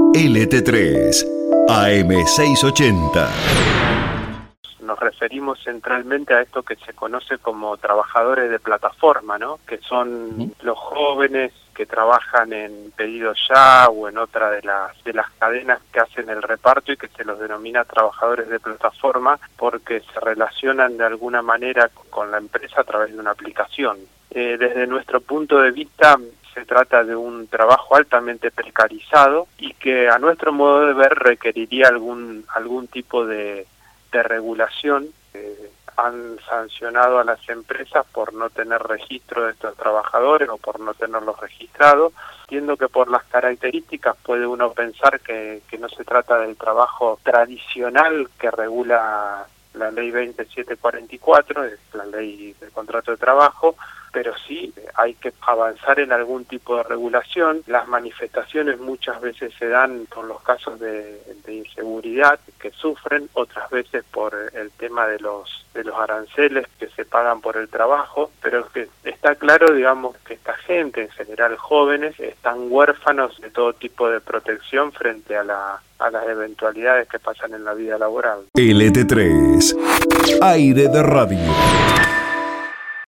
LT3, AM680. Nos referimos centralmente a esto que se conoce como trabajadores de plataforma, ¿no? Que son los jóvenes que trabajan en Pedido Ya o en otra de las cadenas que hacen el reparto y que se los denomina trabajadores de plataforma porque se relacionan de alguna manera con la empresa a través de una aplicación. Desde nuestro punto de vista se trata de un trabajo altamente precarizado y que a nuestro modo de ver requeriría algún tipo de regulación. Han sancionado a las empresas por no tener registro de estos trabajadores o por no tenerlos registrados. Entiendo que por las características puede uno pensar que no se trata del trabajo tradicional que regula la ley 20744, es la ley del contrato de trabajo, pero sí hay que avanzar en algún tipo de regulación. Las manifestaciones muchas veces se dan por los casos de inseguridad que sufren, otras veces por el tema de los aranceles que se pagan por el trabajo, pero que está claro, digamos, que esta gente, en general jóvenes, están huérfanos de todo tipo de protección frente a las eventualidades que pasan en la vida laboral. LT3, Aire de Radio.